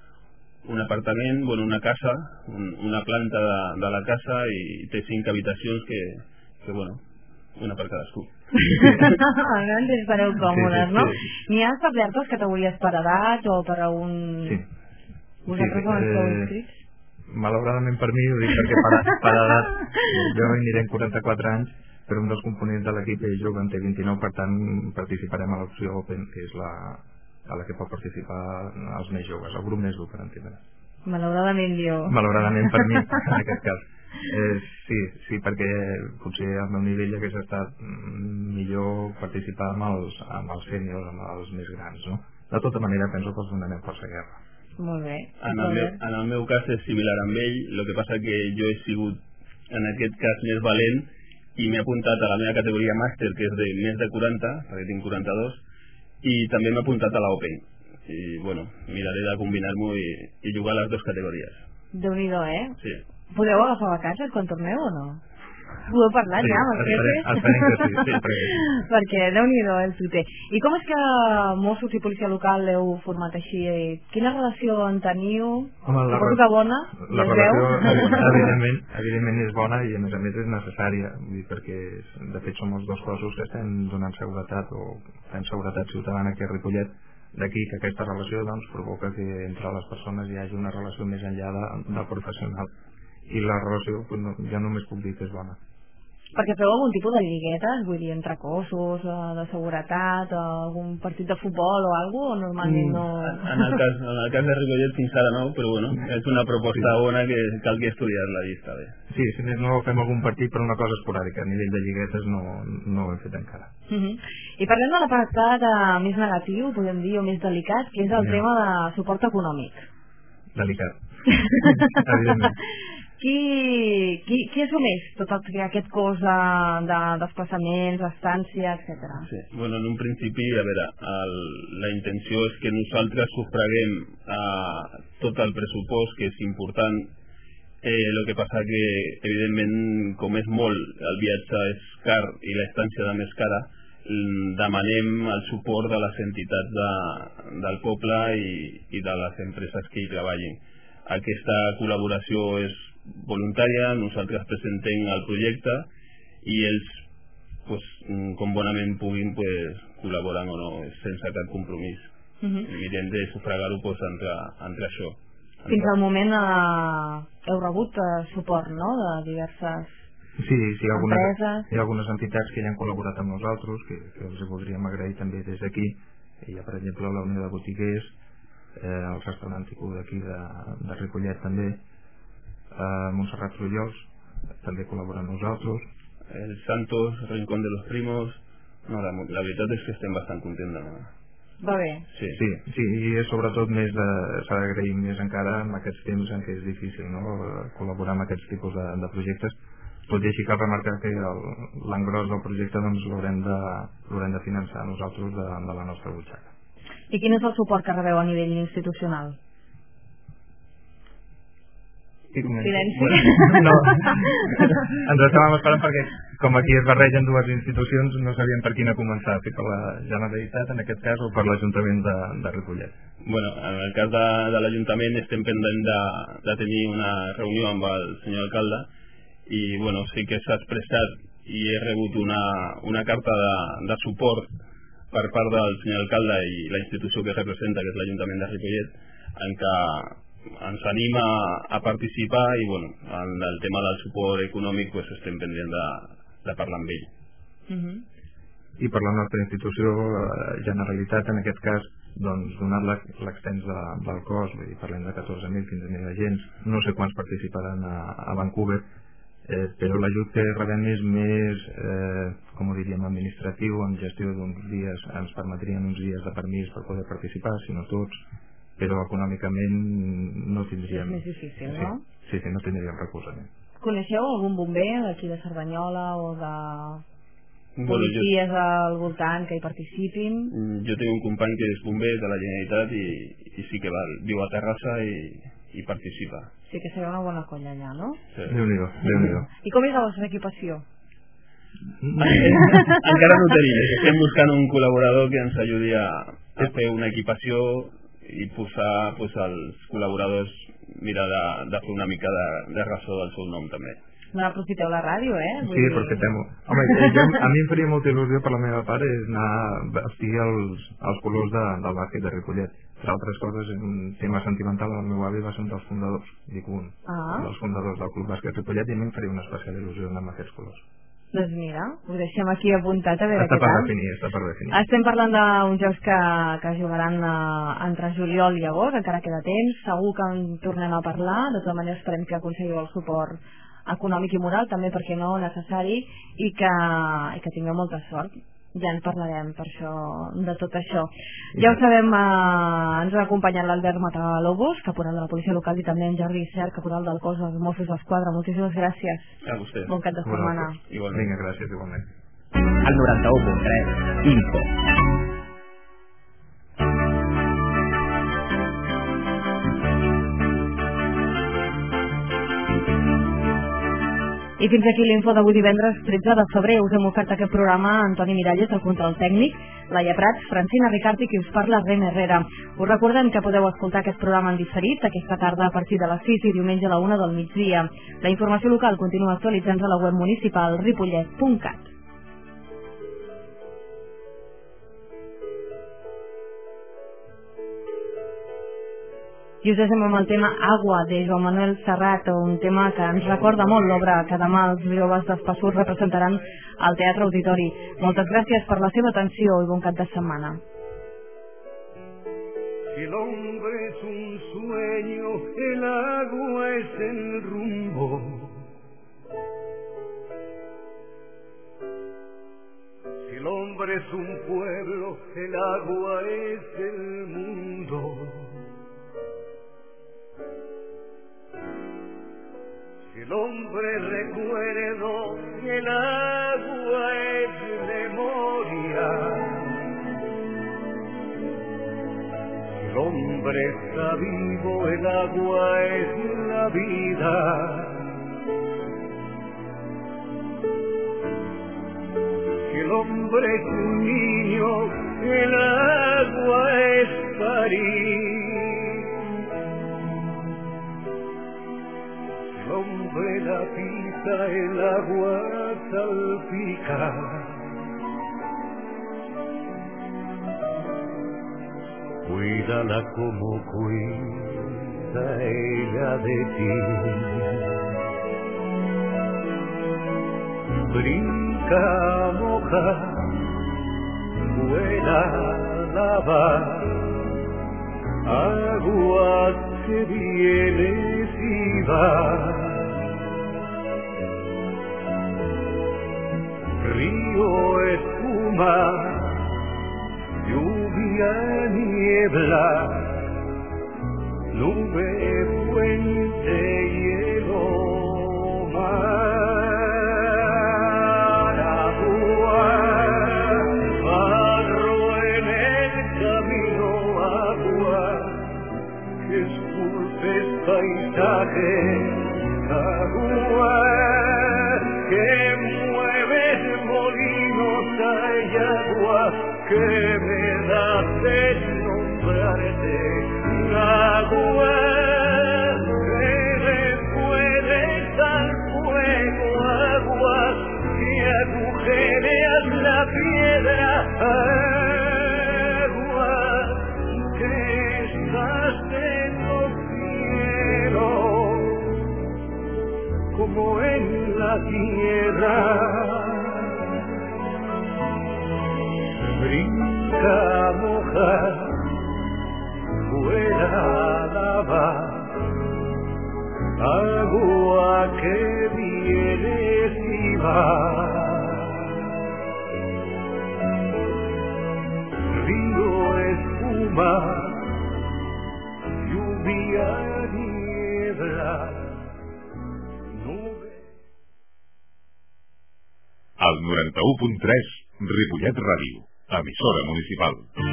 R: un apartament, bueno, una casa, un, una planta de, de la casa i té cinc habitacions que, que bueno, una per cadascú.
C: Almenys estareu còmodes,
S: sí, sí,
C: no?
S: sí.
C: N'hi ha establertes categories per edat o per a un...
S: Sí.
C: Vosaltres
S: sí,
C: on esteu
S: eh,
C: inscrits?
S: Malauradament per mi, ho dic perquè per, per edat, jo aniré amb quaranta-quatre anys, però un dels components de l'equip és jove, en té vint-i-nou, per tant participarem a l'opció Open, que és la... a la que pot participar els més joves, el grup més dur, per entendre.
C: Malauradament, jo.
S: Malauradament per mi, en aquest cas. Eh, sí, sí, perquè potser al meu nivell hagués estat millor participar amb els, amb els sèniors, amb els més grans, no? De tota manera, penso que els donarem força guerra.
C: Molt bé.
R: En el, meu, en el meu cas és similar amb ell, el que passa que jo he sigut, en aquest cas, més valent i m'he apuntat a la meva categoria màster, que és de més de quaranta, perquè tinc quaranta-dos, i també m'he apuntat a l'Open i bueno, miraré de combinar-m'ho i, i jugar a les dues categories.
C: Déu-n'hi-do, eh?
R: Sí.
C: Podeu agafar vacances quan torneu o no? Podeu parlar
S: sí,
C: ja amb els jefes?
S: Esperem que sí, sí, perquè...
C: perquè Déu-n'hi-do el tuter. I com és que Mossos i policia local l'heu format així? Quina relació en teniu?
S: Home, la,
C: Suposo que bona?
S: La relació evidentment, evidentment és bona i a més a més és necessària, vull dir, perquè de fet som els dos cossos que estem donant seguretat o fem seguretat ciutadana aquí a Ripollet. D'aquí que aquesta relació doncs, provoca que entre les persones hi hagi una relació més enllà de, del professional. I la relació pues, no, ja només puc dir que és bona.
C: Perquè feu algun tipus de lliguetes, vull dir, entre cossos, de seguretat, algun partit de futbol o alguna cosa, o normalment no...
R: En el cas, en el cas de Ripollet fins ara no, però bueno, és una proposta sí. bona que calgui estudiar-la i està bé.
S: Sí, si més no fem algun partit per una cosa esporàdica, a nivell de lliguetes no, no ho hem fet encara.
C: Uh -huh. I parlem de l'apartat més negatiu, podem dir, o més delicat, que és el ja. tema de suport econòmic.
S: Delicat, evidentment.
C: Qui, qui, qui assumeix tot aquest cos de, de desplaçaments, estància, etcètera?
R: Sí. Bueno, en un principi, a veure, el, la intenció és que nosaltres sufraguem a tot el pressupost, que és important. Eh, el que passa que, evidentment, com és molt, el viatge és car i l'estància de més cara, demanem el suport de les entitats de, del poble i, i de les empreses que hi treballin. Aquesta col·laboració és voluntària, nosaltres presentem el projecte i ells, pues, com bonament puguin, pues, col·laboren o no, sense cap compromís. Uh -huh. Mirem de sufragar-ho pues, entre, entre això. Entre...
C: Fins al moment eh, heu rebut eh, suport, no?, de diverses
S: sí, sí, algunes,
C: empreses.
S: Hi ha algunes entitats que ja han col·laborat amb nosaltres, que, que els voldríem agrair també des d'aquí. Hi ha, per exemple, la Unió de Botiguers, eh, el restaurant tipus d'aquí de, de Ripollet també, eh, Montserrat Trullols també col·labora amb nosaltres,
R: el Santos, Rincón de los Primos. No, la, la veritat és que estem bastant contents. No?
C: va bé.
S: Sí, sí, sí, i és sobretot més de, s'ha d'agrair més encara en aquests temps en què és difícil, no?, col·laborar amb aquests tipus de, de projectes. Tot i així cal remarcar que l'engròs del projecte doncs, l'haurem de, l'haurem de finançar nosaltres de, de la nostra butxaca.
C: I quin és el suport que rebeu a nivell institucional? Silenci.
S: No, ens estàvem esperant perquè com aquí es barregen dues institucions no sabíem per quina començar, si per la Generalitat en aquest cas o per l'Ajuntament de, de Ripollet.
R: Bueno, en el cas de, de l'Ajuntament estem pendents de, de tenir una reunió amb el senyor alcalde i bueno, sí que s'ha expressat i he rebut una, una carta de, de suport per part del senyor alcalde i la institució que representa, que és l'Ajuntament de Ripollet, en què ens anima a participar i bueno, en el tema del suport econòmic pues, estem pendents de, de parlar amb ell.
C: Uh -huh.
S: I per la nostra institució, la Generalitat en aquest cas, doncs donat l'extens de, del cos, vull dir, parlem de catorze mil, quinze mil agents, no sé quants participaran a, a Vancouver, eh, però l'ajut que rebem és més, eh, com ho diríem, administratiu, en gestió d'uns dies, ens permetrien uns dies de permís per poder participar, si no tots, però econòmicament no tindríem...
C: És més difícil, no?
S: Sí, sí, no tindríem recolzament.
C: Coneixeu algun bomber d'aquí de Cerdanyola o de
R: Bueno,
C: policies
R: jo...
C: al voltant que hi participin?
R: Jo tinc un company que és bomber de la Generalitat i, i sí que va, viu a Terrassa i, i participa.
C: Sí que serà una bona colla allà, no?
R: Sí.
S: Déu-n'hi-do, Déu-n'hi-do.
C: I com és la vostra equipació?
R: Encara no tenim, estem buscant un col·laborador que ens ajudi a, a fer una equipació i posar pues, als col·laboradors mira de, de fer una mica de, de ressò del seu nom també.
C: No aprofiteu la ràdio, eh? Vull
S: Sí,
C: dir...
S: aprofitem-ho. Home, jo, a mi em faria molta il·lusió per la meva part és anar a vestir els, els colors de, del bàsquet de Ripollet. Per altres coses, és un tema sentimental. El meu avi va ser un dels fundadors, dic un,
C: ah.
S: dels fundadors del Club Bàsquet Ripollet i a mi em faria una especial il·lusió anar amb aquests colors.
C: Doncs mira, ho deixem aquí apuntat a veure
S: està
C: què
S: per
C: tal.
S: definir, està per definir.
C: Estem parlant d'uns jocs que, que jugaran uh, entre juliol i agost, encara queda temps, segur que en tornem a parlar, de tota manera esperem que aconseguiu el suport econòmic i moral, també perquè no necessari, i que, i que tingueu molta sort. Ja en parlarem per això, de tot això. Ja ho sabem, eh, ens ha acompanyat l'Albert Matalobos, caporal de la policia local, i també en Jordi Cert, caporal del cos dels Mossos d'Esquadra. Moltíssimes gràcies.
R: A vostè.
C: Bon cap de setmana.
S: Igualment. Vinga, gràcies, igualment.
L: Al noranta-u punt tres, Info.
C: I fins aquí l'info d'avui divendres tretze de febrer. Us hem ofert aquest programa Antoni Miralles, el control tècnic, Laia Prats, Francina Ricart i qui us parla, Rem Herrera. Us recordem que podeu escoltar aquest programa en diferit aquesta tarda a partir de les sis i diumenge a la una del migdia. La informació local continua actualitzant-se a la web municipal ripollet punt cat. I us deixem amb el tema Agua, de Joan Manuel Serrat, un tema que ens recorda molt l'obra que demà els joves d'Espassur representaran al Teatre Auditori. Moltes gràcies per la seva atenció i bon cap de setmana.
T: Si el hombre es un sueño, el agua es el rumbo. Si el hombre es un pueblo, el agua es el mundo. Si el hombre recuerdo, el agua es memoria. Si el hombre está vivo, el agua es la vida. Si el hombre es un niño, el agua es París. Si el hombre la pisa, el agua salpica. Cuídala como cuida ella de ti. Brinca, moja, vuela, lava, agua que vienes y vas. Río, espuma, lluvia lluvia, niebla, nube, fuente, hielo, mar, agua, barro en el camino, agua, que esculpes paisajes, agua, que mueves molinos, hay agua, que me das de nombrarte, agua, que recuerdes al fuego, agua, que agujereas la piedra, agua, que estás en los cielos, como en la tierra. Brinca, moja, fuera, lava, agua que vienes y vas. Río, espuma, lluvia, niebla, nube.
U: Al noranta-u punt tres, Ripollet Ràdio, emissora municipal.